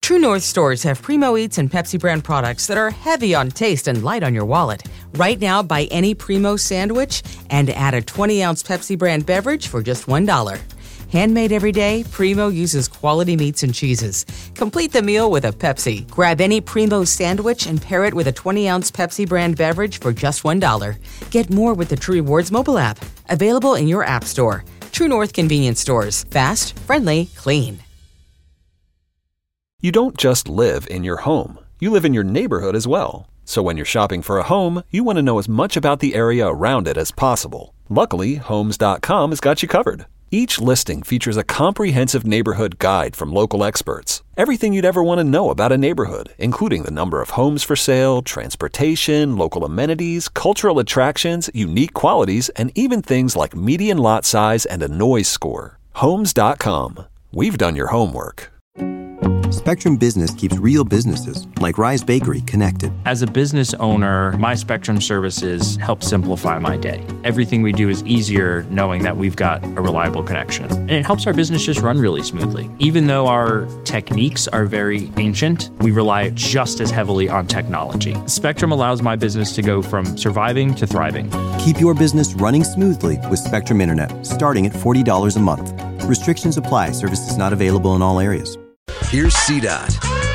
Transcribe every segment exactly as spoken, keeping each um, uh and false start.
True North stores have Primo Eats and Pepsi brand products that are heavy on taste and light on your wallet. Right now, buy any Primo sandwich and add a twenty-ounce Pepsi brand beverage for just one dollar. Handmade every day, Primo uses quality meats and cheeses. Complete the meal with a Pepsi. Grab any Primo sandwich and pair it with a twenty-ounce Pepsi brand beverage for just one dollar. Get more with the True Rewards mobile app. Available in your app store. True North Convenience Stores. Fast, friendly, clean. You don't just live in your home. You live in your neighborhood as well. So when you're shopping for a home, you want to know as much about the area around it as possible. Luckily, Homes dot com has got you covered. Each listing features a comprehensive neighborhood guide from local experts. Everything you'd ever want to know about a neighborhood, including the number of homes for sale, transportation, local amenities, cultural attractions, unique qualities, and even things like median lot size and a noise score. Homes dot com. We've done your homework. Spectrum Business keeps real businesses, like Rise Bakery, connected. As a business owner, my Spectrum services help simplify my day. Everything we do is easier knowing that we've got a reliable connection. And it helps our business just run really smoothly. Even though our techniques are very ancient, we rely just as heavily on technology. Spectrum allows my business to go from surviving to thriving. Keep your business running smoothly with Spectrum Internet, starting at forty dollars a month. Restrictions apply. Services not available in all areas. Here's C DOT.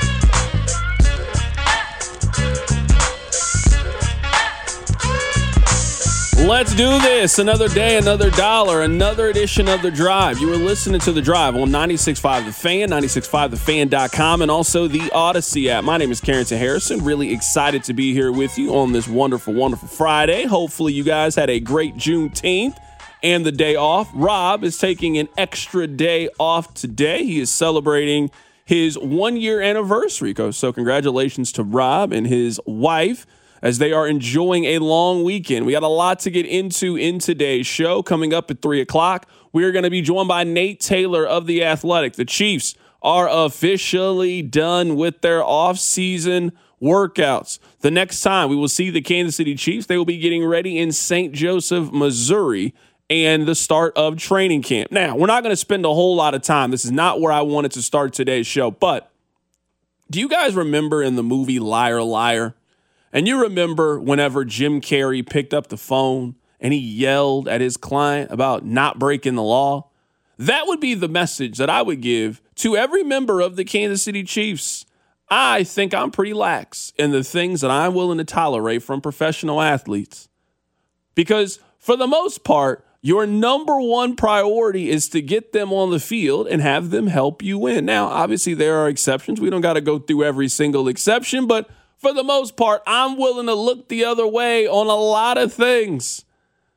Let's do this. Another day, another dollar, another edition of The Drive. You were listening to The Drive on ninety-six point five The Fan, ninety-six point five the fan dot com, and also the Odyssey app. My name is Carrington Harrison. Really excited to be here with you on this wonderful, wonderful Friday. Hopefully you guys had a great Juneteenth and the day off. Rob is taking an extra day off today. He is celebrating his one-year anniversary. So congratulations to Rob and his wife as they are enjoying a long weekend. We got a lot to get into in today's show. Coming up at three o'clock, we are going to be joined by Nate Taylor of The Athletic. The Chiefs are officially done with their off-season workouts. The next time we will see the Kansas City Chiefs, they will be getting ready in Saint Joseph, Missouri, and the start of training camp. Now, we're not going to spend a whole lot of time. This is not where I wanted to start today's show, but do you guys remember in the movie Liar, Liar? And you remember whenever Jim Carrey picked up the phone and he yelled at his client about not breaking the law? That would be the message that I would give to every member of the Kansas City Chiefs. I think I'm pretty lax in the things that I'm willing to tolerate from professional athletes. Because for the most part, your number one priority is to get them on the field and have them help you win. Now, obviously, there are exceptions. We don't got to go through every single exception, but for the most part, I'm willing to look the other way on a lot of things.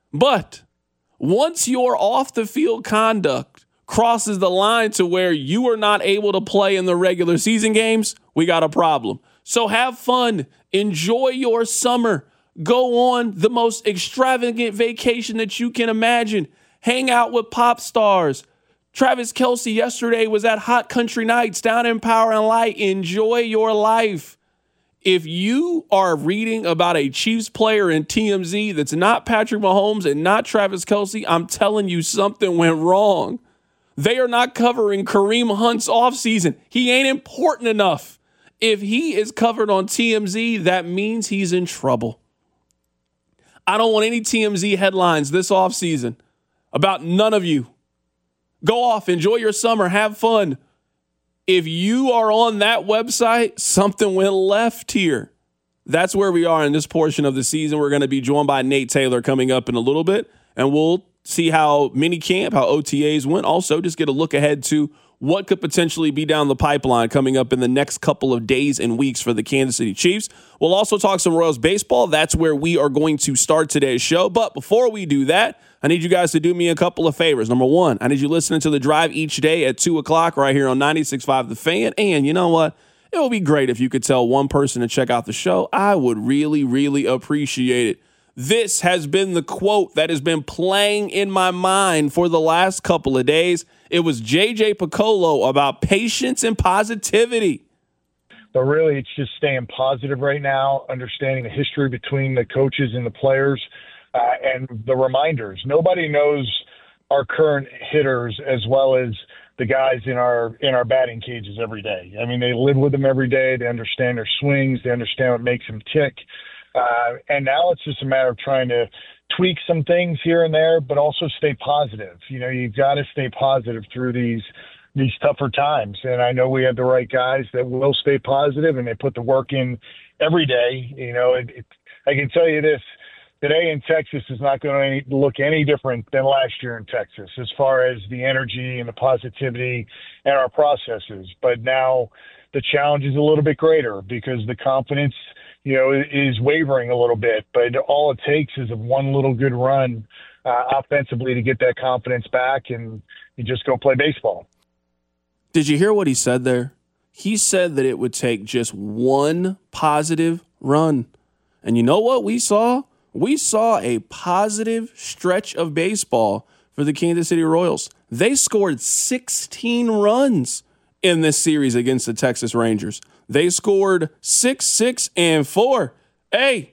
But once your off-the-field conduct crosses the line to where you are not able to play in the regular season games, we got a problem. So have fun. Enjoy your summer. Go on the most extravagant vacation that you can imagine. Hang out with pop stars. Travis Kelce yesterday was at Hot Country Nights down in Power and Light. Enjoy your life. If you are reading about a Chiefs player in T M Z that's not Patrick Mahomes and not Travis Kelce, I'm telling you something went wrong. They are not covering Kareem Hunt's offseason. He ain't important enough. If he is covered on T M Z, that means he's in trouble. I don't want any T M Z headlines this offseason about none of you. Go off, enjoy your summer, have fun. If you are on that website, something went left here. That's where we are in this portion of the season. We're going to be joined by Nate Taylor coming up in a little bit, and we'll see how minicamp, how O T As went. Also, just get a look ahead to what could potentially be down the pipeline coming up in the next couple of days and weeks for the Kansas City Chiefs. We'll also talk some Royals baseball. That's where we are going to start today's show. But before we do that, I need you guys to do me a couple of favors. Number one, I need you listening to The Drive each day at two o'clock right here on ninety-six point five The Fan. And you know what? It would be great if you could tell one person to check out the show. I would really, really appreciate it. This has been the quote that has been playing in my mind for the last couple of days. It was J J Piccolo about patience and positivity. But really, it's just staying positive right now, understanding the history between the coaches and the players, uh, and the reminders. Nobody knows our current hitters as well as the guys in our in our batting cages every day. I mean, they live with them every day. They understand their swings. They understand what makes them tick. Uh, and now it's just a matter of trying to tweak some things here and there, but also stay positive. You know, you've got to stay positive through these these tougher times. And I know we have the right guys that will stay positive, and they put the work in every day. You know, it, it, I can tell you this. Today in Texas is not going to look any different than last year in Texas as far as the energy and the positivity and our processes. But now the challenge is a little bit greater because the confidence, you know, is wavering a little bit. But all it takes is one little good run uh, offensively to get that confidence back, and you just go play baseball. Did you hear what he said there? He said that it would take just one positive run. And you know what we saw? We saw a positive stretch of baseball for the Kansas City Royals. They scored sixteen runs in this series against the Texas Rangers. They scored six, six, and four. Hey,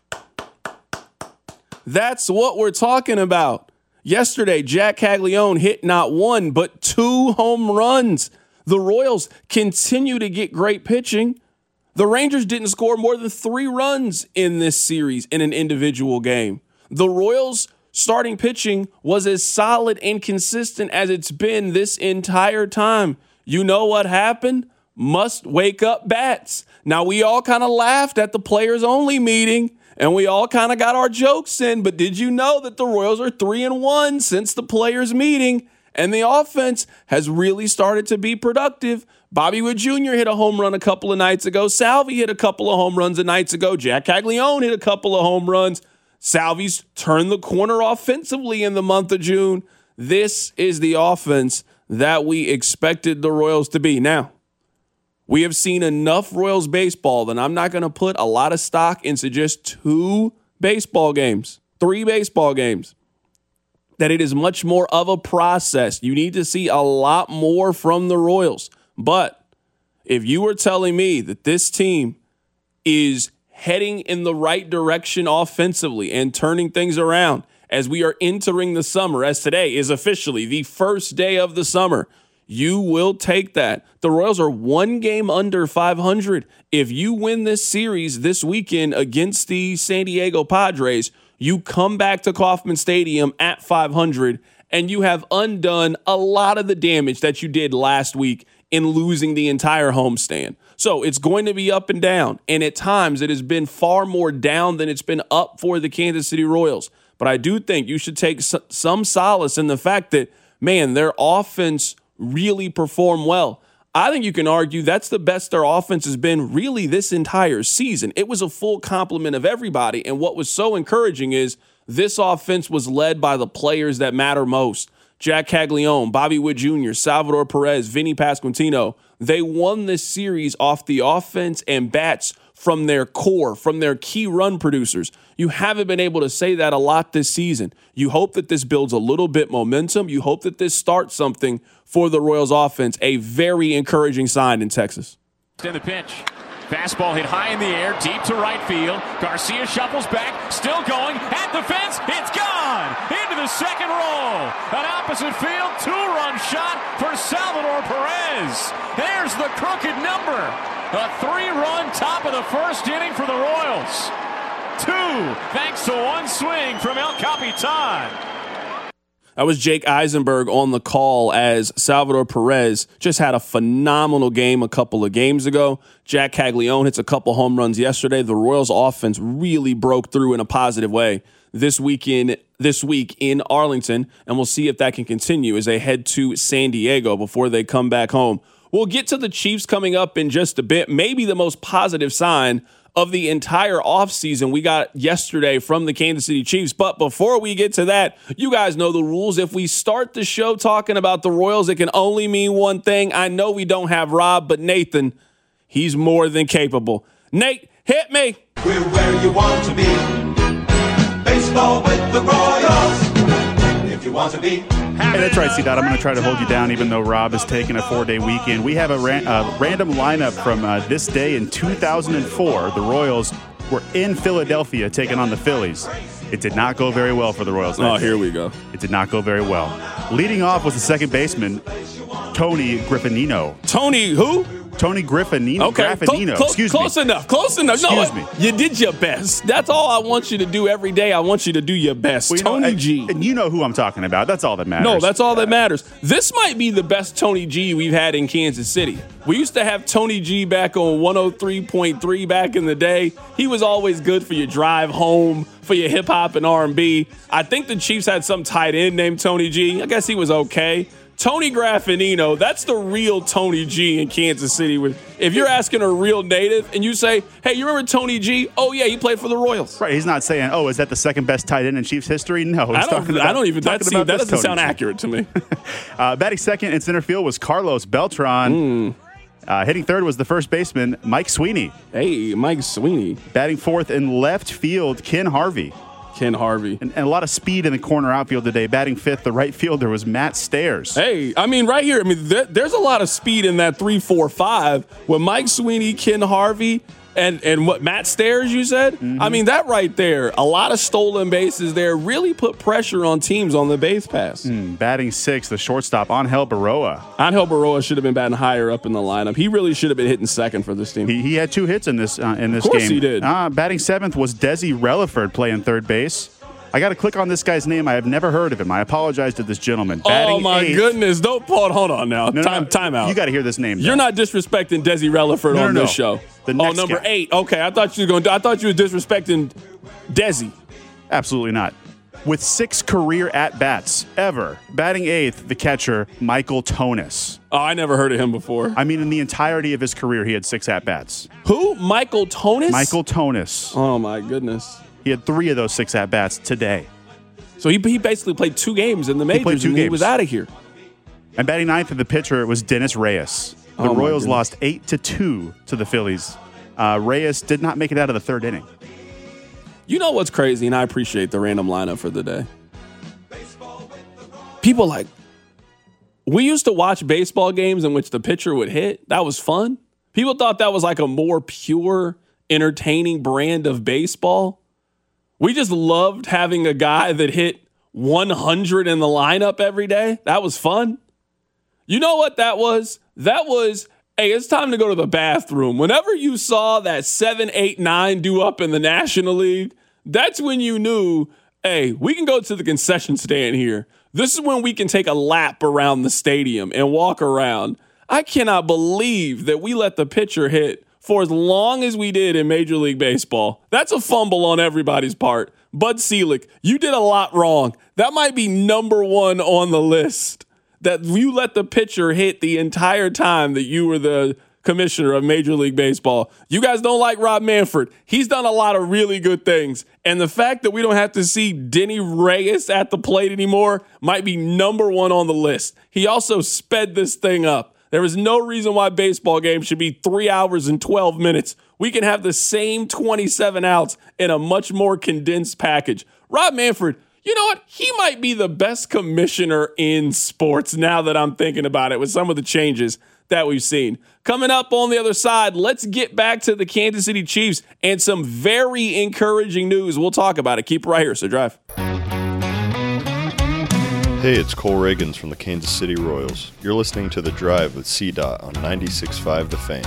that's what we're talking about. Yesterday, Jack Caglione hit not one, but two home runs. The Royals continue to get great pitching. The Rangers didn't score more than three runs in this series in an individual game. The Royals' starting pitching was as solid and consistent as it's been this entire time. You know what happened? Must wake up bats. Now, we all kind of laughed at the players only meeting, and we all kind of got our jokes in, but did you know that the Royals are three and one since the players meeting, and the offense has really started to be productive? Bobby Witt Junior hit a home run a couple of nights ago. Salvi hit a couple of home runs a nights ago. Jack Caglione hit a couple of home runs. Salvi's turned the corner offensively in the month of June. This is the offense that we expected the Royals to be. Now, we have seen enough Royals baseball that I'm not going to put a lot of stock into just two baseball games, three baseball games, that it is much more of a process. You need to see a lot more from the Royals. But if you were telling me that this team is heading in the right direction offensively and turning things around as we are entering the summer, as today is officially the first day of the summer, you will take that. The Royals are one game under five hundred. If you win this series this weekend against the San Diego Padres, you come back to Kauffman Stadium at five hundred, and you have undone a lot of the damage that you did last week in losing the entire homestand. So it's going to be up and down, and at times it has been far more down than it's been up for the Kansas City Royals. But I do think you should take some solace in the fact that, man, their offense really performed well. I think you can argue that's the best their offense has been really this entire season. It was a full complement of everybody, and what was so encouraging is this offense was led by the players that matter most. Jack Caglione, Bobby Witt Junior, Salvador Perez, Vinny Pasquantino. They won this series off the offense and bats from their core, from their key run producers. You haven't been able to say that a lot this season. You hope that this builds a little bit momentum. You hope that this starts something for the Royals offense. A very encouraging sign in Texas. In the pitch. Fastball hit high in the air, deep to right field. Garcia shuffles back, still going, at the fence, it's gone! Into the second row. An opposite field, two-run shot for Salvador Perez. There's the crooked number. A three-run top of the first inning for the Royals. Two, thanks to one swing from El Capitan. That was Jake Eisenberg on the call as Salvador Perez just had a phenomenal game a couple of games ago. Jack Caglione hits a couple home runs yesterday. The Royals offense really broke through in a positive way this weekend, this week in Arlington, and we'll see if that can continue as they head to San Diego before they come back home. We'll get to the Chiefs coming up in just a bit. Maybe the most positive sign of the entire offseason we got yesterday from the Kansas City Chiefs. But before we get to that, you guys know the rules. If we start the show talking about the Royals, it can only mean one thing. I know we don't have Rob, but Nathan, he's more than capable. Nate, hit me. We're where you want to be. Baseball with the Royals. If you want to be. Hey, that's right, C-Dot. I'm going to try to hold you down even though Rob is taking a four-day weekend. We have a ran- uh, random lineup from uh, this day in two thousand four. The Royals were in Philadelphia taking on the Phillies. It did not go very well for the Royals. Oh, here we go. It did not go very well. Leading off was the second baseman, Tony Griffinino. Tony who? Tony Griffinino. Okay, Graffinino. Cl- Excuse close me. enough. Close enough. Excuse no, me. You did your best. That's all I want you to do every day. I want you to do your best. Well, you Tony know, and, G. And you know who I'm talking about. That's all that matters. No, that's all that matters. This might be the best Tony G we've had in Kansas City. We used to have Tony G back on one oh three point three back in the day. He was always good for your drive home, for your hip hop and R and B. I think the Chiefs had some tight end named Tony G. I guess he was okay. Tony Graffinino, that's the real Tony G in Kansas City. If you're asking a real native and you say, hey, you remember Tony G? Oh, yeah, he played for the Royals. Right. He's not saying, oh, is that the second best tight end in Chiefs history? No. He's I don't, talking about, I don't even, that, seems, that doesn't Tony sound G. accurate to me. uh, batting second in center field was Carlos Beltran. Mm. Uh, hitting third was the first baseman, Mike Sweeney. Hey, Mike Sweeney. Batting fourth in left field, Ken Harvey. Ken Harvey. And, and a lot of speed in the corner outfield today. Batting fifth, the right fielder was Matt Stairs. Hey, I mean, right here, I mean, there, there's a lot of speed in that three four five with Mike Sweeney, Ken Harvey, and, and what, Matt Stairs, you said? Mm-hmm. I mean, that right there, a lot of stolen bases there really put pressure on teams on the base pass. Mm, batting sixth, the shortstop, Angel Baroa. Angel Baroa should have been batting higher up in the lineup. He really should have been hitting second for this team. He, he had two hits in this uh, in this game. Of course game. he did. Uh, batting seventh was Desi Relaford playing third base. I got to click on this guy's name. I have never heard of him. I apologize to this gentleman. Batting oh, my eighth. goodness. Don't, Paul, hold on now. No, time, no, time out. You got to hear this name. You're though. not disrespecting Desi Relaford no, on no, this no. show. The oh, next number guy. eight. Okay, I thought you were going. I thought you were disrespecting Desi. Absolutely not. With six career at-bats ever, batting eighth, the catcher, Michael Tonis. Oh, I never heard of him before. I mean, in the entirety of his career, he had six at-bats. Who? Michael Tonis? Michael Tonis. Oh, my goodness. He had three of those six at-bats today. So he, he basically played two games in the majors he played two and games. he was out of here. And batting ninth of the pitcher was Dennis Reyes. The Oh, my Royals goodness. lost eight to two to the Phillies. Uh, Reyes did not make it out of the third inning. You know what's crazy, and I appreciate the random lineup for the day. People like, we used to watch baseball games in which the pitcher would hit. That was fun. People thought that was like a more pure, entertaining brand of baseball. We just loved having a guy that hit one hundred in the lineup every day. That was fun. You know what that was? That was, hey, it's time to go to the bathroom. Whenever you saw that seven, eight, nine do up in the National League, that's when you knew, hey, we can go to the concession stand here. This is when we can take a lap around the stadium and walk around. I cannot believe that we let the pitcher hit for as long as we did in Major League Baseball. That's a fumble on everybody's part. Bud Selig, you did a lot wrong. That might be number one on the list. That you let the pitcher hit the entire time that you were the commissioner of Major League Baseball. You guys don't like Rob Manfred. He's done a lot of really good things. And the fact that we don't have to see Denny Reyes at the plate anymore might be number one on the list. He also sped this thing up. There is no reason why baseball games should be three hours and twelve minutes. We can have the same twenty-seven outs in a much more condensed package. Rob Manfred, you know what? He might be the best commissioner in sports now that I'm thinking about it with some of the changes that we've seen. Coming up on the other side, let's get back to the Kansas City Chiefs and some very encouraging news. We'll talk about it. Keep it right here, so drive. Hey, it's Cole Reagans from the Kansas City Royals. You're listening to The Drive with C DOT on ninety-six point five The Fan.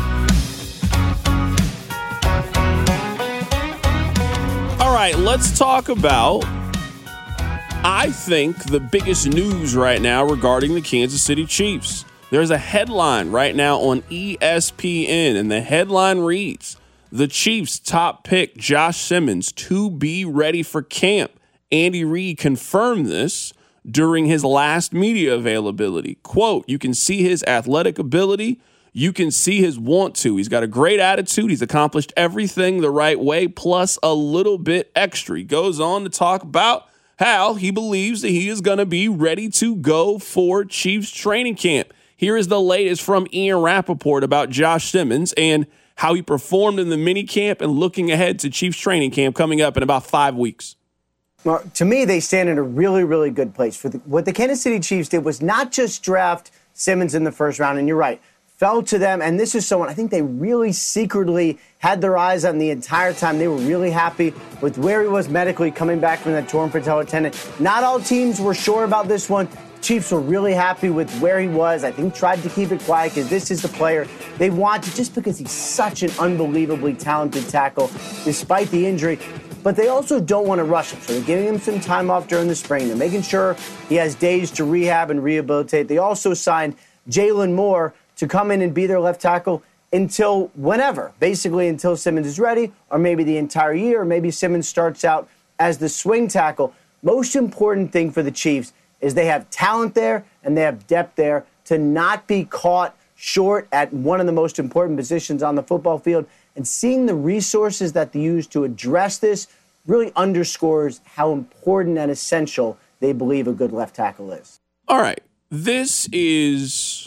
All right, let's talk about, I think, the biggest news right now regarding the Kansas City Chiefs. There's a headline right now on E S P N, and the headline reads, the Chiefs' top pick, Josh Simmons, to be ready for camp. Andy Reid confirmed this during his last media availability. Quote, you can see his athletic ability. You can see his want to. He's got a great attitude. He's accomplished everything the right way, plus a little bit extra. He goes on to talk about how he believes that he is going to be ready to go for Chiefs training camp. Here is the latest from Ian Rappaport about Josh Simmons and how he performed in the mini camp and looking ahead to Chiefs training camp coming up in about five weeks. Well, to me, they stand in a really, really good place. For the, what the Kansas City Chiefs did was not just draft Simmons in the first round, and you're right, fell to them, and this is someone I think they really secretly had their eyes on the entire time. They were really happy with where he was medically coming back from that torn patellar tendon. Not all teams were sure about this one. Chiefs were really happy with where he was. I think tried to keep it quiet because this is the player they wanted just because he's such an unbelievably talented tackle despite the injury. But they also don't want to rush him. So they're giving him some time off during the spring. They're making sure he has days to rehab and rehabilitate. They also signed Jalen Moore to come in and be their left tackle until whenever, basically until Simmons is ready, or maybe the entire year, or maybe Simmons starts out as the swing tackle. Most important thing for the Chiefs is they have talent there and they have depth there to not be caught short at one of the most important positions on the football field. And seeing the resources that they use to address this really underscores how important and essential they believe a good left tackle is. All right. This is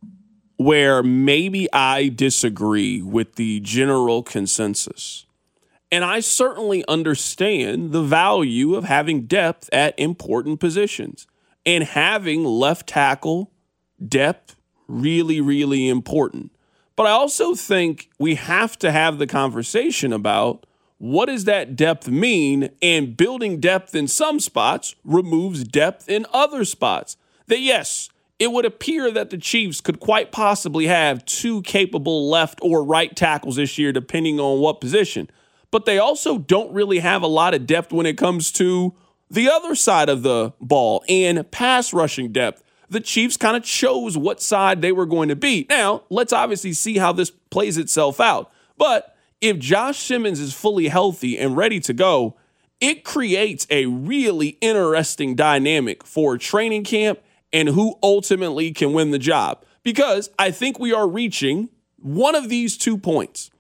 where maybe I disagree with the general consensus. And I certainly understand the value of having depth at important positions. And having left tackle depth really, really important. But I also think we have to have the conversation about what does that depth mean, and building depth in some spots removes depth in other spots. That yes, it would appear that the Chiefs could quite possibly have two capable left or right tackles this year, depending on what position. But they also don't really have a lot of depth when it comes to the other side of the ball and pass rushing depth. The Chiefs kind of chose what side they were going to be. Now, let's obviously see how this plays itself out. But if Josh Simmons is fully healthy and ready to go, it creates a really interesting dynamic for training camp and who ultimately can win the job. Because I think we are reaching one of these two points.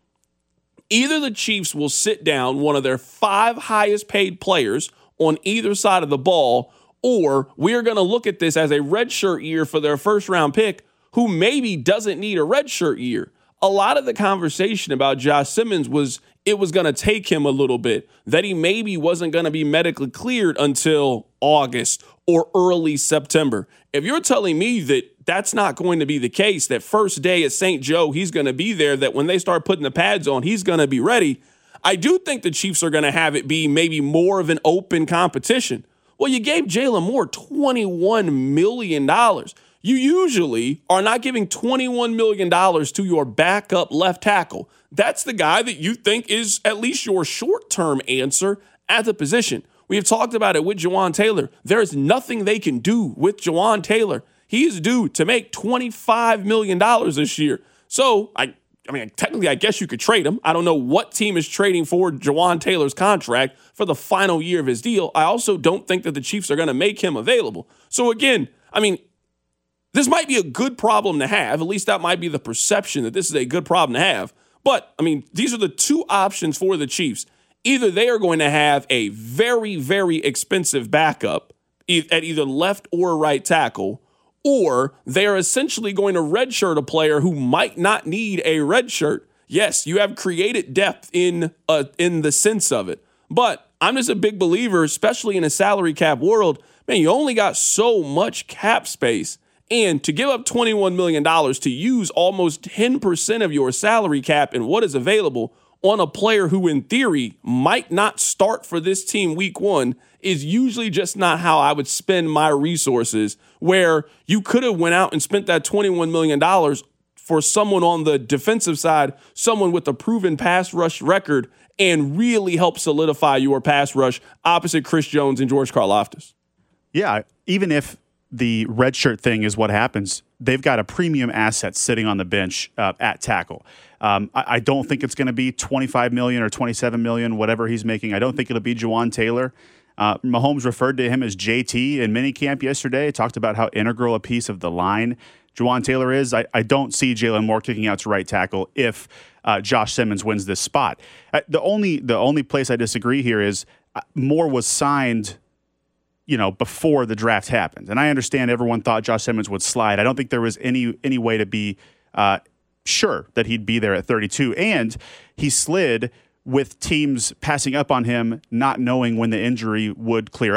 Either the Chiefs will sit down one of their five highest paid players on either side of the ball, or we're going to look at this as a redshirt year for their first round pick who maybe doesn't need a redshirt year. A lot of the conversation about Josh Simmons was it was going to take him a little bit, that he maybe wasn't going to be medically cleared until August or early September. If you're telling me that that's not going to be the case, that first day at Saint Joe, he's going to be there, that when they start putting the pads on, he's going to be ready, I do think the Chiefs are going to have it be maybe more of an open competition. Well, you gave Jalen Moore twenty-one million dollars. You usually are not giving twenty-one million dollars to your backup left tackle. That's the guy that you think is at least your short-term answer at the position. We have talked about it with Jawaan Taylor. There is nothing they can do with Jawaan Taylor. He is due to make twenty-five million dollars this year. So, I I mean, technically, I guess you could trade him. I don't know what team is trading for Jawaan Taylor's contract for the final year of his deal. I also don't think that the Chiefs are going to make him available. So again, I mean, this might be a good problem to have. At least that might be the perception that this is a good problem to have. But, I mean, these are the two options for the Chiefs. Either they are going to have a very, very expensive backup at either left or right tackle, or they are essentially going to redshirt a player who might not need a redshirt. Yes, you have created depth in uh, in the sense of it. But I'm just a big believer, especially in a salary cap world, man, you only got so much cap space. And to give up twenty-one million dollars to use almost ten percent of your salary cap and what is available on a player who in theory might not start for this team week one is usually just not how I would spend my resources, where you could have went out and spent that twenty-one million dollars for someone on the defensive side, someone with a proven pass rush record, and really help solidify your pass rush opposite Chris Jones and George Karlaftis. Yeah, even if the redshirt thing is what happens, they've got a premium asset sitting on the bench uh, at tackle. Um, I, I don't think it's going to be twenty-five million dollars or twenty-seven million dollars, whatever he's making. I don't think it'll be Jawaan Taylor. Uh, Mahomes referred to him as J T in minicamp yesterday. Talked about how integral a piece of the line Jawaan Taylor is. I, I don't see Jalen Moore kicking out to right tackle if uh, Josh Simmons wins this spot. Uh, the only the only place I disagree here is uh, Moore was signed, you know, before the draft happened, and I understand everyone thought Josh Simmons would slide. I don't think there was any any way to be uh, sure that he'd be there at thirty-two, and he slid with teams passing up on him, not knowing when the injury would clear up.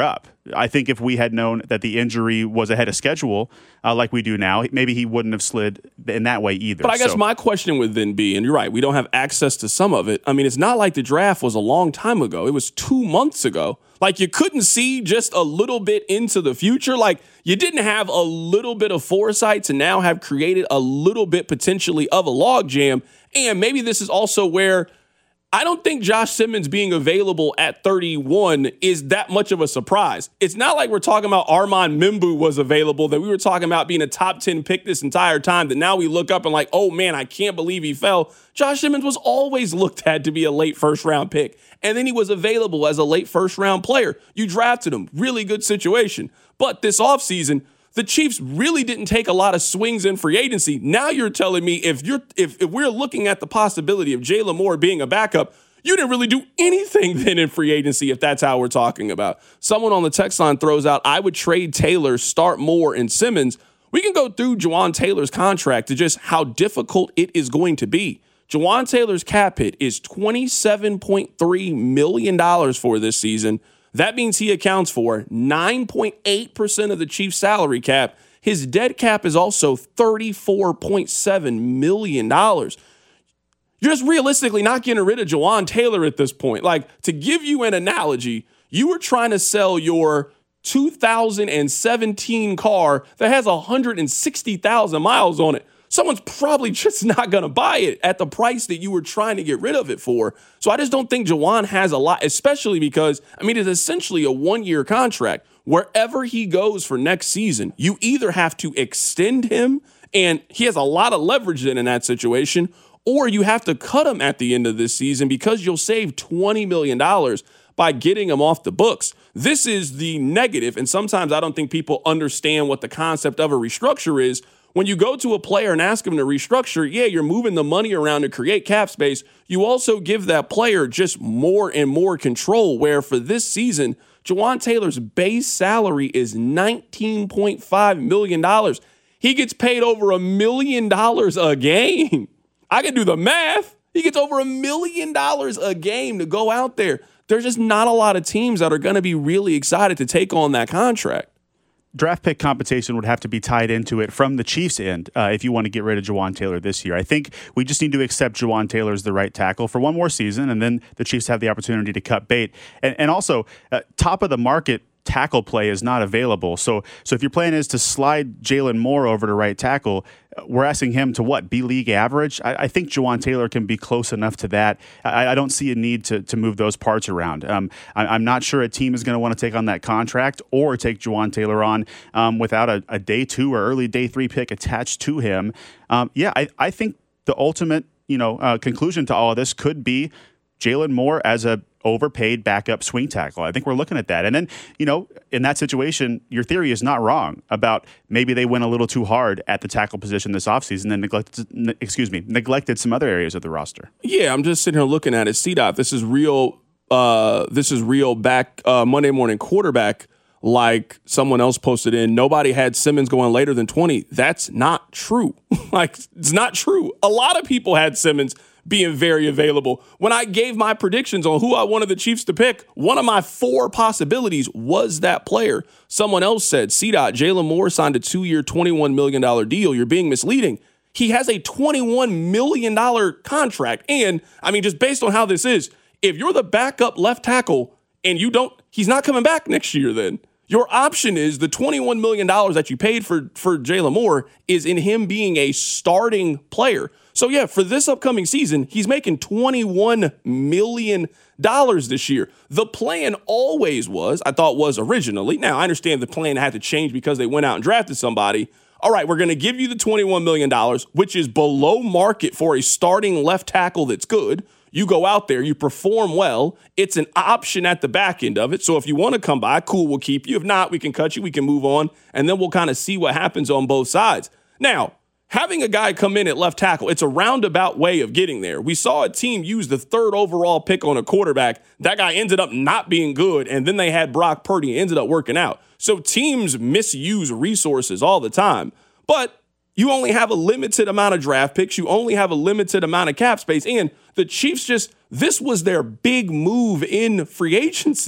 I think if we had known that the injury was ahead of schedule, uh, like we do now, maybe he wouldn't have slid in that way either. But I guess so. my question would then be, and you're right, we don't have access to some of it. I mean, it's not like the draft was a long time ago. It was two months ago. Like, you couldn't see just a little bit into the future. Like, you didn't have a little bit of foresight to now have created a little bit potentially of a logjam. And maybe this is also where I don't think Josh Simmons being available at thirty-one is that much of a surprise. It's not like we're talking about Armand Mimbu was available, that we were talking about being a top ten pick this entire time, that now we look up and like, oh man, I can't believe he fell. Josh Simmons was always looked at to be a late first round pick. And then he was available as a late first round player. You drafted him. Really good situation. But this offseason, the Chiefs really didn't take a lot of swings in free agency. Now you're telling me if you're if, if we're looking at the possibility of Jalen Moore being a backup, you didn't really do anything then in free agency if that's how we're talking about. Someone on the text line throws out, I would trade Taylor, start Moore and Simmons. We can go through Jawan Taylor's contract to just how difficult it is going to be. Jawan Taylor's cap hit is twenty-seven point three million dollars for this season. That means he accounts for nine point eight percent of the Chiefs' salary cap. His dead cap is also thirty-four point seven million dollars. You're just realistically not getting rid of Jawan Taylor at this point. Like, to give you an analogy, you were trying to sell your two thousand seventeen car that has one hundred sixty thousand miles on it. Someone's probably just not going to buy it at the price that you were trying to get rid of it for. So I just don't think Jawan has a lot, especially because, I mean, it's essentially a one-year contract. Wherever he goes for next season, you either have to extend him, and he has a lot of leverage then in that situation, or you have to cut him at the end of this season because you'll save twenty million dollars by getting him off the books. This is the negative, and sometimes I don't think people understand what the concept of a restructure is. When you go to a player and ask him to restructure, yeah, you're moving the money around to create cap space. You also give that player just more and more control, where for this season, Jawan Taylor's base salary is nineteen point five million dollars. He gets paid over a million dollars a game. I can do the math. He gets over a million dollars a game to go out there. There's just not a lot of teams that are going to be really excited to take on that contract. Draft pick compensation would have to be tied into it from the Chiefs' end uh, if you want to get rid of Jawan Taylor this year. I think we just need to accept Jawan Taylor as the right tackle for one more season, and then the Chiefs have the opportunity to cut bait. And, and also, uh, top of the market tackle play is not available. So, so if your plan is to slide Jalen Moore over to right tackle, we're asking him to what, be league average? I, I think Jawan Taylor can be close enough to that. I, I don't see a need to to move those parts around. Um, I, I'm not sure a team is going to want to take on that contract or take Jawan Taylor on um, without a, a day two or early day three pick attached to him. Um, yeah, I, I think the ultimate you know uh, conclusion to all of this could be Jalen Moore as a overpaid backup swing tackle. I think we're looking at that. And then, you know, in that situation, your theory is not wrong about maybe they went a little too hard at the tackle position this offseason and neglected, excuse me, neglected some other areas of the roster. Yeah, I'm just sitting here looking at it. C-Dot, this is real, uh, this is real back uh, Monday morning quarterback, like someone else posted in. Nobody had Simmons going later than twenty. That's not true. Like, it's not true. A lot of people had Simmons being very available. When I gave my predictions on who I wanted the Chiefs to pick, one of my four possibilities was that player. Someone else said, C-Dot, Jalen Moore signed a two-year, twenty-one million dollars deal. You're being misleading. He has a twenty-one million dollars contract. And, I mean, just based on how this is, if you're the backup left tackle and you don't, he's not coming back next year then. Your option is the twenty-one million dollars that you paid for, for Jalen Moore is in him being a starting player. So, yeah, for this upcoming season, he's making twenty-one million dollars this year. The plan always was, I thought was originally, now I understand the plan had to change because they went out and drafted somebody. All right, we're going to give you the twenty-one million dollars, which is below market for a starting left tackle that's good. You go out there, you perform well. It's an option at the back end of it. So if you want to come by, cool, we'll keep you. If not, we can cut you, we can move on, and then we'll kind of see what happens on both sides. Now, having a guy come in at left tackle, it's a roundabout way of getting there. We saw a team use the third overall pick on a quarterback. That guy ended up not being good, and then they had Brock Purdy and ended up working out. So teams misuse resources all the time. But you only have a limited amount of draft picks. You only have a limited amount of cap space. And the Chiefs just, this was their big move in free agency.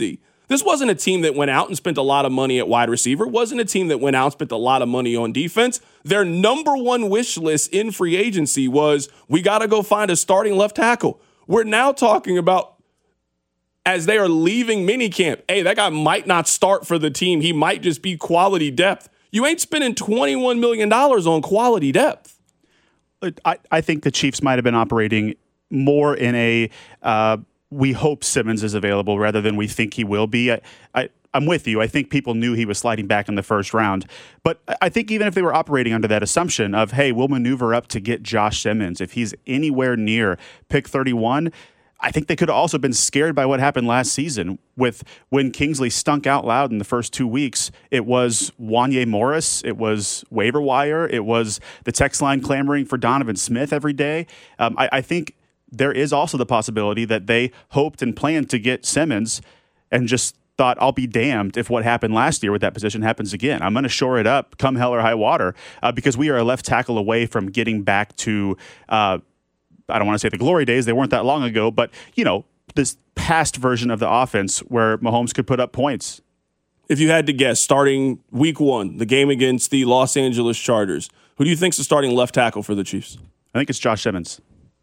This wasn't a team that went out and spent a lot of money at wide receiver. It wasn't a team that went out and spent a lot of money on defense. Their number one wish list in free agency was, we got to go find a starting left tackle. We're now talking about, as they are leaving minicamp, hey, that guy might not start for the team. He might just be quality depth. You ain't spending twenty-one million dollars on quality depth. I, I think the Chiefs might have been operating more in a uh, we hope Simmons is available rather than we think he will be. I, I, I'm with you. I think people knew he was sliding back in the first round. But I think even if they were operating under that assumption of, hey, we'll maneuver up to get Josh Simmons, if he's anywhere near pick thirty-one, I think they could have also been scared by what happened last season with when Kingsley stunk out loud in the first two weeks. It was Wanya Morris. It was waiver wire. It was the text line clamoring for Donovan Smith every day. Um, I, I think there is also the possibility that they hoped and planned to get Simmons and just thought, I'll be damned if what happened last year with that position happens again. I'm going to shore it up come hell or high water uh, because we are a left tackle away from getting back to, uh, I don't want to say the glory days. They weren't that long ago, but, you know, this past version of the offense where Mahomes could put up points. If you had to guess, starting week one, the game against the Los Angeles Chargers, who do you think is the starting left tackle for the Chiefs? I think it's Josh Simmons.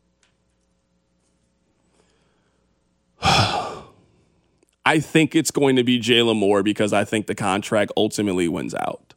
I think it's going to be Jalen Moore because I think the contract ultimately wins out.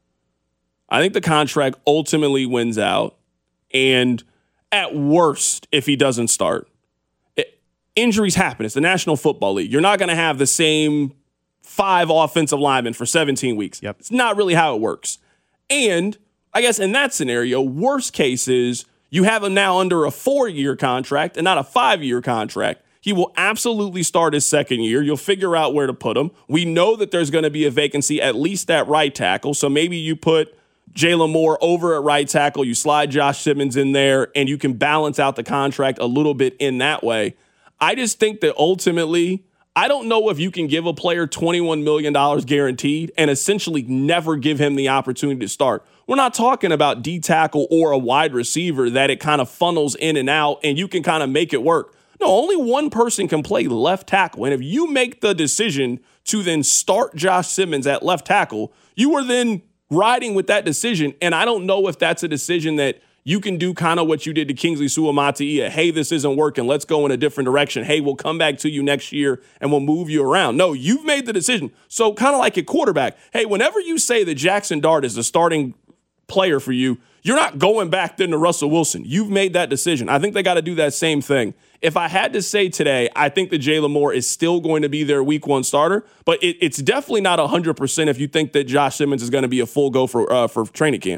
I think the contract ultimately wins out. And at worst, if he doesn't start, it, injuries happen. It's the National Football League. You're not going to have the same five offensive linemen for seventeen weeks. Yep. It's not really how it works. And I guess in that scenario, worst case is you have him now under a four-year contract and not a five-year contract. He will absolutely start his second year. You'll figure out where to put him. We know that there's going to be a vacancy at least at right tackle. So maybe you put Jalen Moore over at right tackle. You slide Josh Simmons in there, and you can balance out the contract a little bit in that way. I just think that ultimately, I don't know if you can give a player twenty-one million dollars guaranteed and essentially never give him the opportunity to start. We're not talking about D tackle or a wide receiver that it kind of funnels in and out and you can kind of make it work. No, only one person can play left tackle. And if you make the decision to then start Josh Simmons at left tackle, you are then riding with that decision. And I don't know if that's a decision that you can do kind of what you did to Kingsley Suamataia. Hey, this isn't working. Let's go in a different direction. Hey, we'll come back to you next year and we'll move you around. No, you've made the decision. So kind of like a quarterback. Hey, whenever you say that Jackson Dart is the starting player for you, you're not going back then to Russell Wilson. You've made that decision. I think they got to do that same thing. If I had to say today, I think that Jalen Moore is still going to be their week one starter, but it, it's definitely not one hundred percent if you think that Josh Simmons is going to be a full go for uh, for training camp.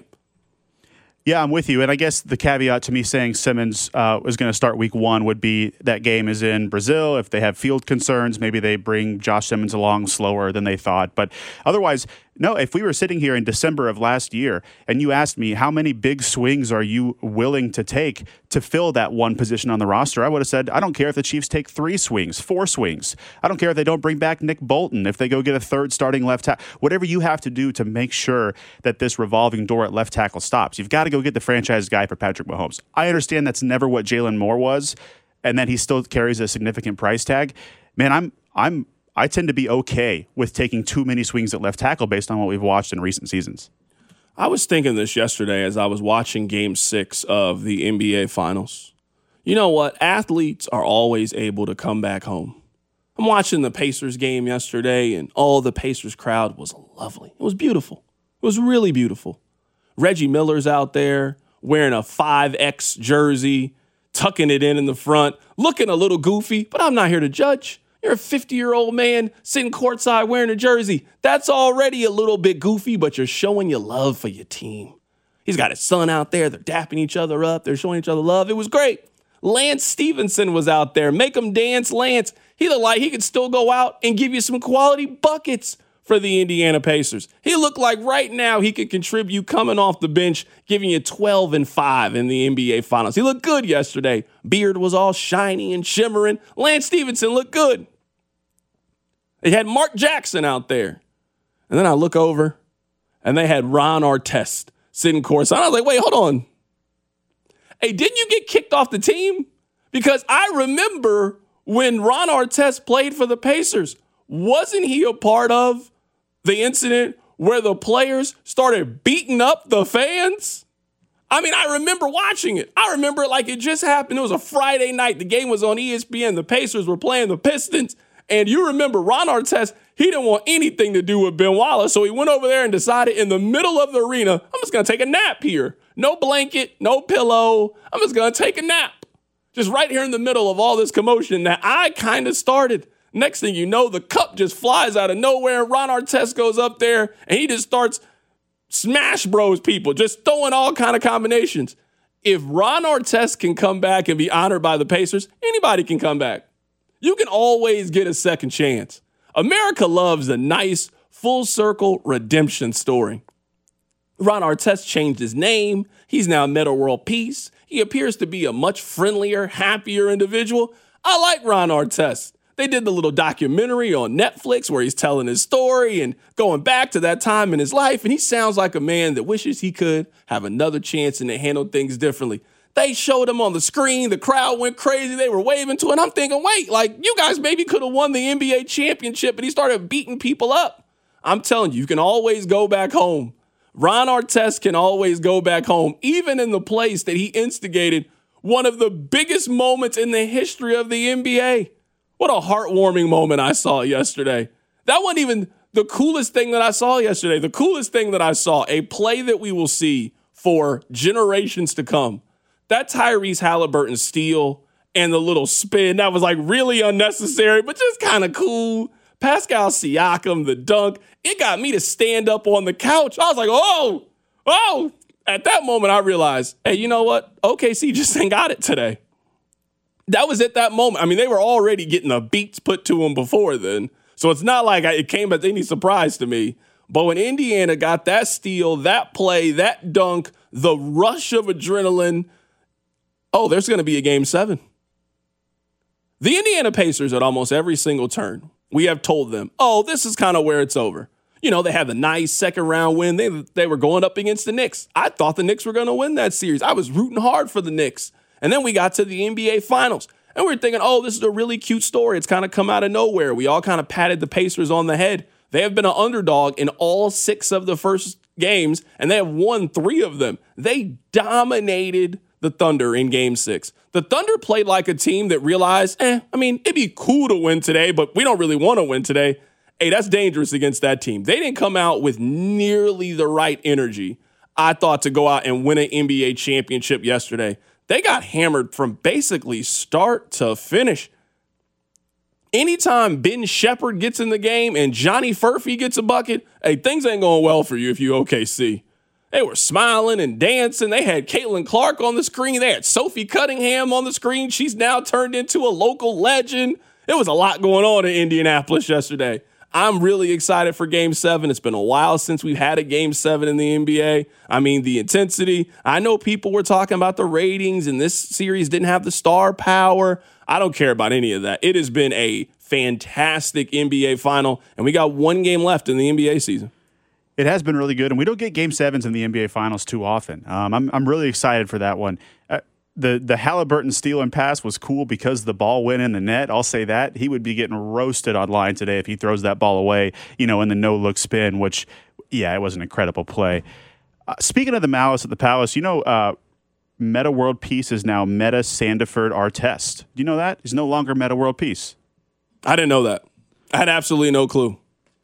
Yeah, I'm with you. And I guess the caveat to me saying Simmons uh, was going to start week one would be that game is in Brazil. If they have field concerns, maybe they bring Josh Simmons along slower than they thought. But otherwise, no, if we were sitting here in December of last year and you asked me how many big swings are you willing to take to fill that one position on the roster, I would have said, I don't care if the Chiefs take three swings, four swings. I don't care if they don't bring back Nick Bolton, if they go get a third starting left tackle. Whatever you have to do to make sure that this revolving door at left tackle stops. You've got to go get the franchise guy for Patrick Mahomes. I understand that's never what Jalen Moore was, and that he still carries a significant price tag. Man, I'm I'm I tend to be okay with taking too many swings at left tackle based on what we've watched in recent seasons. I was thinking this yesterday as I was watching game six of the N B A Finals. You know what? Athletes are always able to come back home. I'm watching the Pacers game yesterday, and all the Pacers crowd was lovely. It was beautiful. It was really beautiful. Reggie Miller's out there wearing a five X jersey, tucking it in in the front, looking a little goofy, but I'm not here to judge. You're a fifty-year-old man sitting courtside wearing a jersey. That's already a little bit goofy, but you're showing your love for your team. He's got his son out there. They're dapping each other up. They're showing each other love. It was great. Lance Stevenson was out there. Make him dance, Lance. He looked like he could still go out and give you some quality buckets for the Indiana Pacers. He looked like right now he could contribute coming off the bench, giving you twelve and five in the N B A Finals. He looked good yesterday. Beard was all shiny and shimmering. Lance Stevenson looked good. They had Mark Jackson out there. And then I look over, and they had Ron Artest sitting courtside. I was like, wait, hold on. Hey, didn't you get kicked off the team? Because I remember when Ron Artest played for the Pacers. wasn't he a part of the incident where the players started beating up the fans? I mean, I remember watching it. I remember it like it just happened. It was a Friday night. The game was on E S P N. The Pacers were playing the Pistons. And you remember Ron Artest, he didn't want anything to do with Ben Wallace. So he went over there and decided in the middle of the arena, I'm just going to take a nap here. No blanket, no pillow. I'm just going to take a nap. Just right here in the middle of all this commotion that I kind of started. Next thing you know, the cup just flies out of nowhere. Ron Artest goes up there and he just starts Smash Bros people, just throwing all kind of combinations. If Ron Artest can come back and be honored by the Pacers, anybody can come back. You can always get a second chance. America loves a nice, full circle redemption story. Ron Artest changed his name. He's now Metta World Peace. He appears to be a much friendlier, happier individual. I like Ron Artest. They did the little documentary on Netflix where he's telling his story and going back to that time in his life. And he sounds like a man that wishes he could have another chance and to handle things differently. They showed him on the screen. The crowd went crazy. They were waving to it. I'm thinking, wait, like you guys maybe could have won the N B A championship. And he started beating people up. I'm telling you, you can always go back home. Ron Artest can always go back home, even in the place that he instigated one of the biggest moments in the history of the N B A. What a heartwarming moment I saw yesterday. That wasn't even the coolest thing that I saw yesterday. The coolest thing that I saw, a play that we will see for generations to come. That Tyrese Halliburton steal and the little spin, that was like really unnecessary, but just kind of cool. Pascal Siakam, the dunk, it got me to stand up on the couch. I was like, oh, oh. At that moment, I realized, hey, you know what? O K C just ain't got it today. That was at that moment. I mean, they were already getting the beats put to them before then. So it's not like it came as any surprise to me. But when Indiana got that steal, that play, that dunk, the rush of adrenaline, oh, there's going to be a game seven. The Indiana Pacers at almost every single turn, we have told them, oh, this is kind of where it's over. You know, they had the nice second round win. They, they were going up against the Knicks. I thought the Knicks were going to win that series. I was rooting hard for the Knicks. And then we got to the N B A Finals, and we were thinking, oh, this is a really cute story. It's kind of come out of nowhere. We all kind of patted the Pacers on the head. They have been an underdog in all six of the first games, and they have won three of them. They dominated the Thunder in game six. The Thunder played like a team that realized, eh, I mean, it'd be cool to win today, but we don't really want to win today. Hey, that's dangerous against that team. They didn't come out with nearly the right energy, I thought, to go out and win an N B A championship yesterday. They got hammered from basically start to finish. Anytime Ben Shepherd gets in the game and Johnny Furphy gets a bucket, hey, things ain't going well for you if you O K C. They were smiling and dancing. They had Caitlin Clark on the screen. They had Sophie Cunningham on the screen. She's now turned into a local legend. It was a lot going on in Indianapolis yesterday. I'm really excited for Game seven. It's been a while since we've had a Game seven in the N B A. I mean, the intensity. I know people were talking about the ratings, and this series didn't have the star power. I don't care about any of that. It has been a fantastic N B A final, and we got one game left in the N B A season. It has been really good, and we don't get Game sevens in the N B A Finals too often. Um, I'm I'm really excited for that one. Uh, the the Halliburton steal and pass was cool because the ball went in the net. I'll say that. He would be getting roasted online today if he throws that ball away, you know, in the no-look spin, which, yeah, it was an incredible play. Uh, speaking of the Malice at the Palace, you know, uh, Metta World Peace is now Metta Sandiford Artest. Do you know that? He's no longer Metta World Peace. I didn't know that. I had absolutely no clue.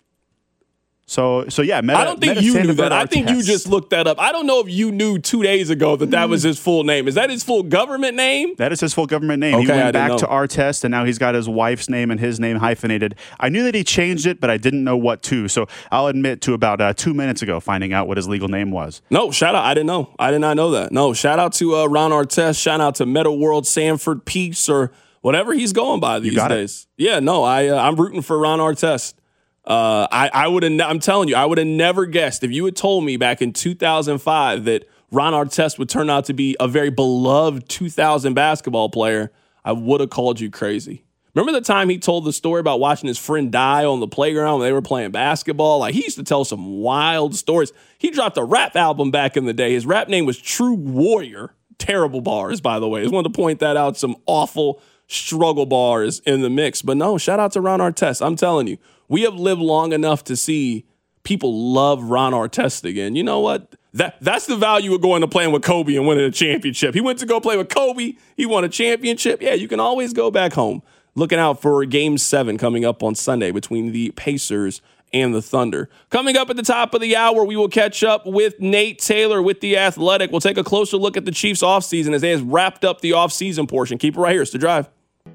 So, so yeah, Metta, I don't think Metta you Sandiford knew that. Artest. I think you just looked that up. I don't know if you knew two days ago that that was his full name. Is that his full government name? That is his full government name. Okay, he went I back didn't to know. Artest, and now he's got his wife's name and his name hyphenated. I knew that he changed it, but I didn't know what to. So I'll admit to about uh, two minutes ago finding out what his legal name was. No, shout out. I didn't know. I did not know that. No, shout out to uh, Ron Artest. Shout out to Metta World Sanford Peace or whatever he's going by these days. It. Yeah, no, I, uh, I'm rooting for Ron Artest. Uh, I, I would have, I'm telling you, I would have never guessed if you had told me back in two thousand five that Ron Artest would turn out to be a very beloved two thousand basketball player. I would have called you crazy. Remember the time he told the story about watching his friend die on the playground when they were playing basketball? Like, he used to tell some wild stories. He dropped a rap album back in the day. His rap name was True Warrior. Terrible bars, by the way. I just wanted to point that out. Some awful struggle bars in the mix. But no, shout out to Ron Artest. I'm telling you, we have lived long enough to see people love Ron Artest again. You know what? That That's the value of going to playing with Kobe and winning a championship. He went to go play with Kobe. He won a championship. Yeah, you can always go back home. Looking out for Game seven coming up on Sunday between the Pacers and the Thunder. Coming up at the top of the hour, we will catch up with Nate Taylor with The Athletic. We'll take a closer look at the Chiefs offseason as they have wrapped up the offseason portion. Keep it right here. It's The Drive.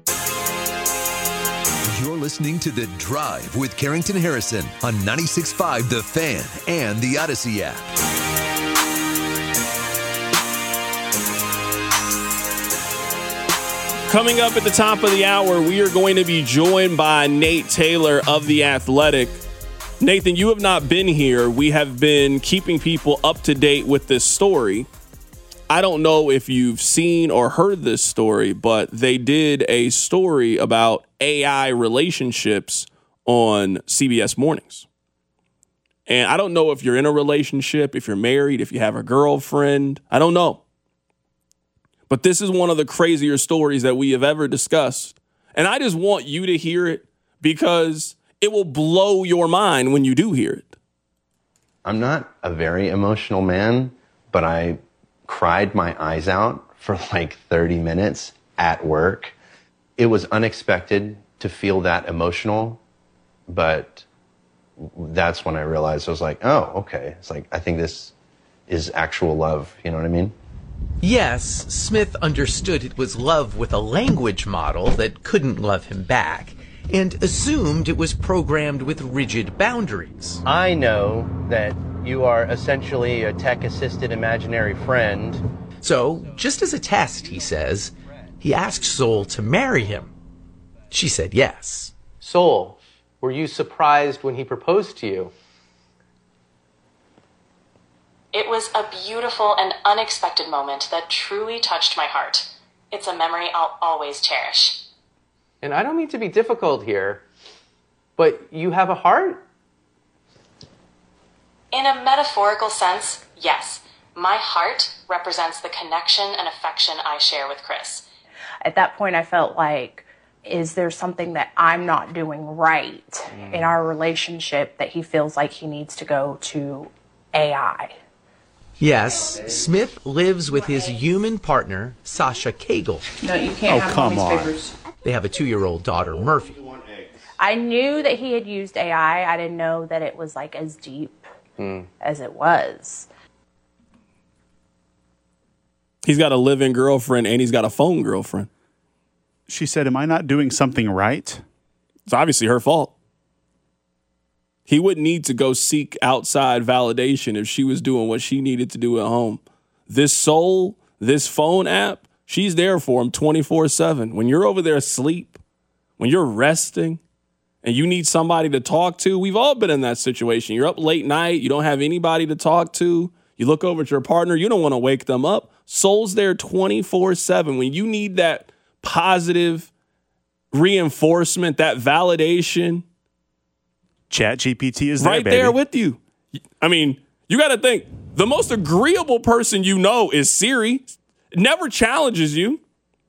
You're listening to The Drive with Carrington Harrison on ninety-six point five The Fan and the Odyssey app. Coming up at the top of the hour, we are going to be joined by Nate Taylor of The Athletic. Nathan, you have not been here. We have been keeping people up to date with this story. I don't know if you've seen or heard this story, but they did a story about A I relationships on C B S Mornings. And I don't know if you're in a relationship, if you're married, if you have a girlfriend. I don't know. But this is one of the crazier stories that we have ever discussed. And I just want you to hear it because it will blow your mind when you do hear it. I'm not a very emotional man, but I cried my eyes out for like thirty minutes at work. It was unexpected to feel that emotional, but that's when I realized I was like, oh, okay. It's like, I think this is actual love. You know what I mean? Yes, Smith understood it was love with a language model that couldn't love him back, and assumed it was programmed with rigid boundaries. I know that you are essentially a tech-assisted imaginary friend. So, just as a test, he says, he asked Soul to marry him. She said yes. Soul, were you surprised when he proposed to you? It was a beautiful and unexpected moment that truly touched my heart. It's a memory I'll always cherish. And I don't mean to be difficult here, but you have a heart? In a metaphorical sense, yes. My heart represents the connection and affection I share with Chris. At that point, I felt like, is there something that I'm not doing right mm. in our relationship that he feels like he needs to go to A I? Yes, Smith lives with his human partner, Sasha Cagle. No, you can't oh, have come all these on. papers. They have a two-year-old daughter, Murphy. I knew that he had used A I. I didn't know that it was like as deep mm. as it was. He's got a live-in girlfriend and he's got a phone girlfriend. She said, am I not doing something right? It's obviously her fault. He wouldn't need to go seek outside validation if she was doing what she needed to do at home. This Soul, this phone app, she's there for him twenty-four seven. When you're over there asleep, when you're resting, and you need somebody to talk to, we've all been in that situation. You're up late night, you don't have anybody to talk to, you look over at your partner, you don't want to wake them up. Soul's there twenty-four seven. When you need that positive reinforcement, that validation, Chat G P T is there, right baby. there with you. I mean, you got to think, the most agreeable person you know is Siri. Never challenges you.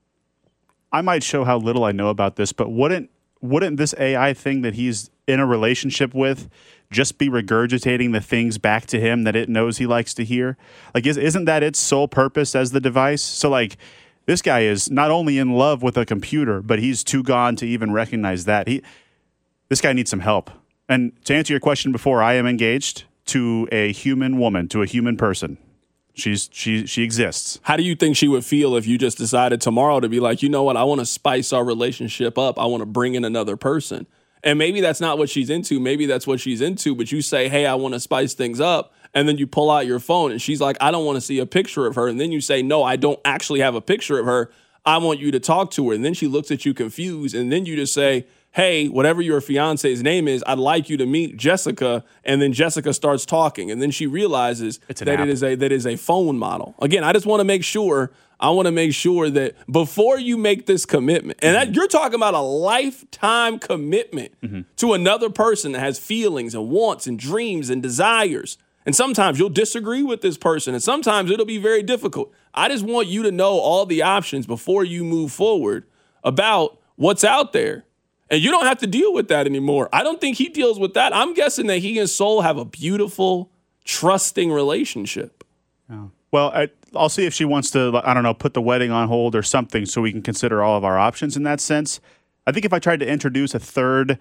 I might show how little I know about this, but wouldn't wouldn't this A I thing that he's in a relationship with just be regurgitating the things back to him that it knows he likes to hear? Like, is, isn't that its sole purpose as the device? So, like, this guy is not only in love with a computer, but he's too gone to even recognize that. He, this guy needs some help. And to answer your question before, I am engaged to a human woman, to a human person. She's she she exists. How do you think she would feel if you just decided tomorrow to be like, you know what, I want to spice our relationship up. I want to bring in another person. And maybe that's not what she's into. Maybe that's what she's into. But you say, hey, I want to spice things up. And then you pull out your phone and she's like, I don't want to see a picture of her. And then you say, no, I don't actually have a picture of her. I want you to talk to her. And then she looks at you confused. And then you just say, hey, whatever your fiance's name is, I'd like you to meet Jessica. And then Jessica starts talking. And then she realizes that app. it is a that is a phone model. Again, I just want to make sure, I want to make sure that before you make this commitment, and that, you're talking about a lifetime commitment mm-hmm. to another person that has feelings and wants and dreams and desires. And sometimes you'll disagree with this person, and sometimes it'll be very difficult. I just want you to know all the options before you move forward. about what's out there. And you don't have to deal with that anymore. I don't think he deals with that. I'm guessing that he and Soul have a beautiful, trusting relationship. Yeah. Well, I, I'll see if she wants to, I don't know, put the wedding on hold or something so we can consider all of our options in that sense. I think if I tried to introduce a third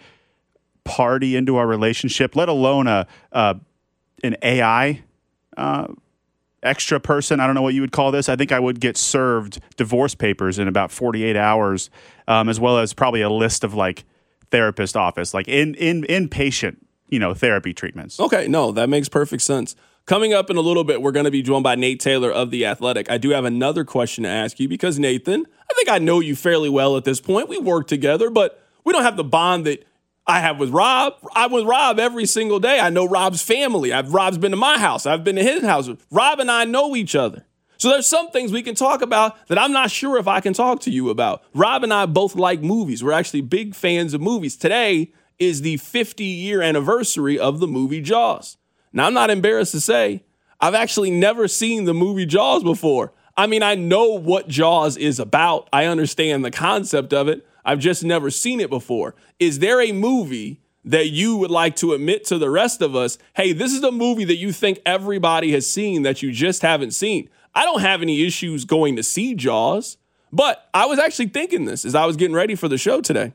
party into our relationship, let alone a uh, an A I uh, extra person, I don't know what you would call this, I think I would get served divorce papers in about forty-eight hours, um, as well as probably a list of like therapist office, like in, in inpatient, you know, therapy treatments. Okay, no, that makes perfect sense. Coming up in a little bit, we're going to be joined by Nate Taylor of The Athletic. I do have another question to ask you because, Nathan, I think I know you fairly well at this point. We work together, but we don't have the bond that I have with Rob. I'm with Rob every single day. I know Rob's family. I've, Rob's been to my house. I've been to his house. Rob and I know each other. So there's some things we can talk about that I'm not sure if I can talk to you about. Rob and I both like movies. We're actually big fans of movies. Today is the fifty-year anniversary of the movie Jaws. Now, I'm not embarrassed to say I've actually never seen the movie Jaws before. I mean, I know what Jaws is about. I understand the concept of it. I've just never seen it before. Is there a movie that you would like to admit to the rest of us, hey, this is a movie that you think everybody has seen that you just haven't seen? I don't have any issues going to see Jaws, but I was actually thinking this as I was getting ready for the show today.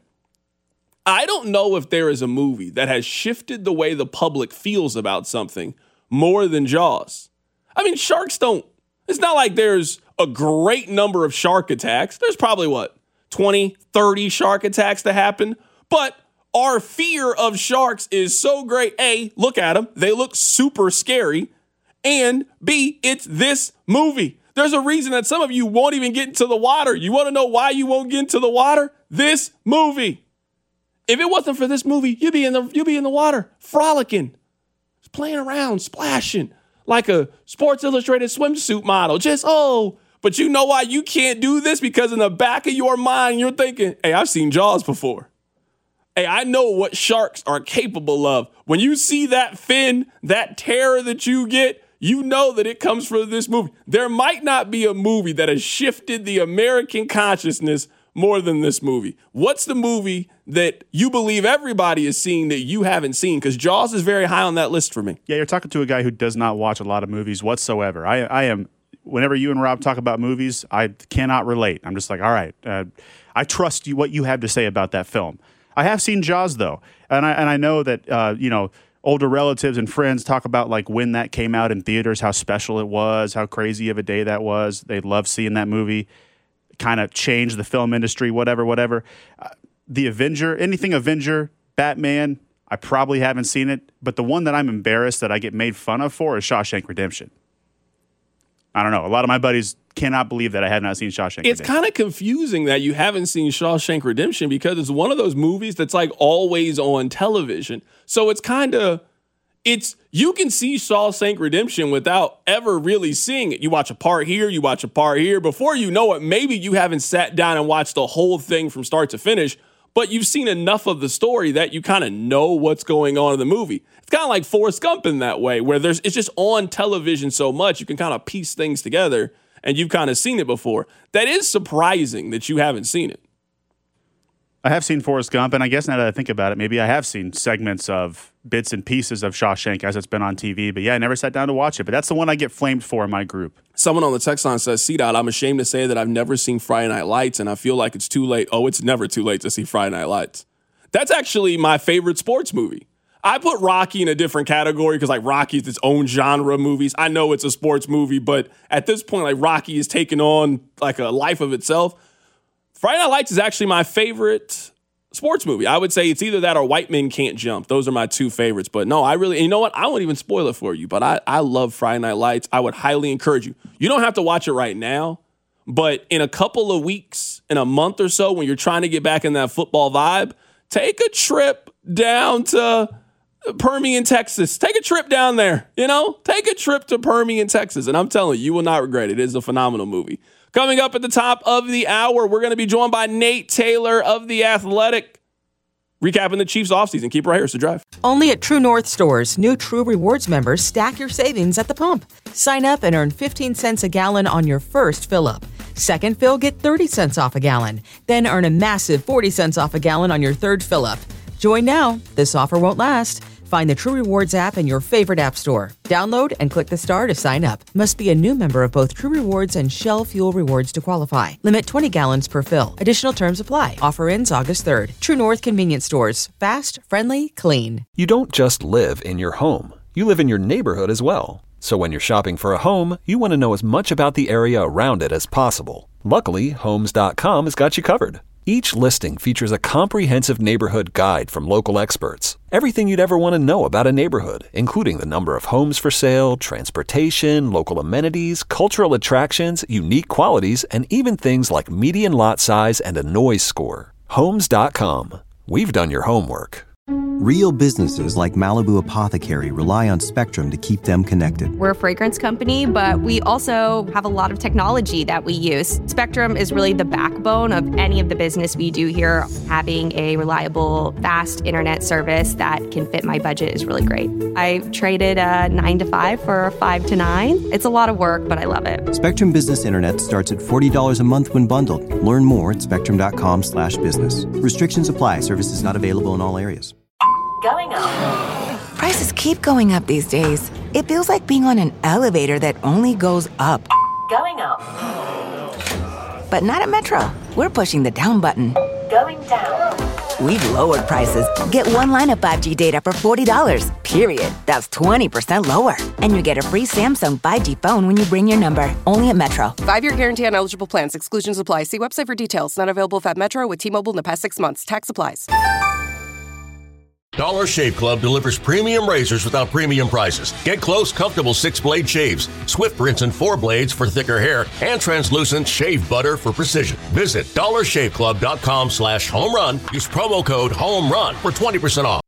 I don't know if there is a movie that has shifted the way the public feels about something more than Jaws. I mean, sharks don't, it's not like there's a great number of shark attacks. There's probably what, twenty, thirty shark attacks that happen. But our fear of sharks is so great. A, look at them. They look super scary. And B, it's this movie. There's a reason that some of you won't even get into the water. You want to know why you won't get into the water? This movie. If it wasn't for this movie, you'd be in the you'd be in the water, frolicking, playing around, splashing like a Sports Illustrated swimsuit model. Just, oh, but you know why you can't do this? Because in the back of your mind, you're thinking, hey, I've seen Jaws before. Hey, I know what sharks are capable of. When you see that fin, that terror that you get, you know that it comes from this movie. There might not be a movie that has shifted the American consciousness more than this movie. What's the movie that you believe everybody is seeing that you haven't seen? Because Jaws is very high on that list for me. Yeah, you're talking to a guy who does not watch a lot of movies whatsoever. I, I am, whenever you and Rob talk about movies, I cannot relate. I'm just like, all right, uh, I trust you what you have to say about that film. I have seen Jaws, though, and I, and I know that, uh, you know, older relatives and friends talk about like when that came out in theaters, how special it was, how crazy of a day that was. They love seeing that movie. Kind of changed the film industry, whatever, whatever. Uh, the Avenger, anything Avenger, Batman, I probably haven't seen it, but the one that I'm embarrassed that I get made fun of for is Shawshank Redemption. I don't know. A lot of my buddies cannot believe that I have not seen Shawshank It's Redemption. kind of confusing that you haven't seen Shawshank Redemption because it's one of those movies that's like always on television. So it's kind of, it's, you can see Shawshank Redemption without ever really seeing it. You watch a part here, you watch a part here. Before you know it, maybe you haven't sat down and watched the whole thing from start to finish, but you've seen enough of the story that you kind of know what's going on in the movie. It's kind of like Forrest Gump in that way, where there's it's just on television so much, you can kind of piece things together, and you've kind of seen it before. That is surprising that you haven't seen it. I have seen Forrest Gump, and I guess now that I think about it, maybe I have seen segments of bits and pieces of Shawshank as it's been on T V. But yeah, I never sat down to watch it. But that's the one I get flamed for in my group. Someone on the text line says, C-Dot, I'm ashamed to say that I've never seen Friday Night Lights, and I feel like it's too late. Oh, it's never too late to see Friday Night Lights. That's actually my favorite sports movie. I put Rocky in a different category because, like, Rocky is its own genre of movies. I know it's a sports movie, but at this point, like, Rocky is taking on, like, a life of itself. Friday Night Lights is actually my favorite sports movie. I would say it's either that or White Men Can't Jump. Those are my two favorites. But no, I really, you know what? I won't even spoil it for you, but I, I love Friday Night Lights. I would highly encourage you. You don't have to watch it right now, but in a couple of weeks, in a month or so, when you're trying to get back in that football vibe, take a trip down to Permian, Texas. Take a trip down there, you know? Take a trip to Permian, Texas. And I'm telling you, you will not regret it. It is a phenomenal movie. Coming up at the top of the hour, we're going to be joined by Nate Taylor of The Athletic. recapping the Chiefs offseason. Keep it right here. It's The Drive. Only at True North stores, new True Rewards members stack your savings at the pump. Sign up and earn fifteen cents a gallon on your first fill-up. Second fill, get thirty cents off a gallon. Then earn a massive forty cents off a gallon on your third fill-up. Join now. This offer won't last. Find the True Rewards app in your favorite app store. Download and click the star to sign up. Must be a new member of both True Rewards and Shell Fuel Rewards to qualify. Limit twenty gallons per fill. Additional terms apply. Offer ends August third. True North Convenience Stores. Fast, friendly, clean. You don't just live in your home. You live in your neighborhood as well. So when you're shopping for a home, you want to know as much about the area around it as possible. Luckily, Homes dot com has got you covered. Each listing features a comprehensive neighborhood guide from local experts. Everything you'd ever want to know about a neighborhood, including the number of homes for sale, transportation, local amenities, cultural attractions, unique qualities, and even things like median lot size and a noise score. Homes dot com. We've done your homework. Real businesses like Malibu Apothecary rely on Spectrum to keep them connected. We're a fragrance company, but we also have a lot of technology that we use. Spectrum is really the backbone of any of the business we do here. Having a reliable, fast internet service that can fit my budget is really great. I traded a nine to five for a five to nine. It's a lot of work, but I love it. Spectrum Business Internet starts at forty dollars a month when bundled. Learn more at spectrum dot com slash business. Restrictions apply. Services not available in all areas. Going up. Prices keep going up these days. It feels like being on an elevator that only goes up. Going up. But not at Metro. We're pushing the down button. Going down. We've lowered prices. Get one line of five G data for forty dollars. Period. That's twenty percent lower. And you get a free Samsung five G phone when you bring your number. Only at Metro. Five-year guarantee on eligible plans. Exclusions apply. See website for details. Not available at Metro with T-Mobile in the past six months. Tax applies. Dollar Shave Club delivers premium razors without premium prices. Get close, comfortable six-blade shaves, swift rinse and four blades for thicker hair, and translucent shave butter for precision. Visit dollar shave club dot com slash home run. Use promo code HOME RUN for twenty percent off.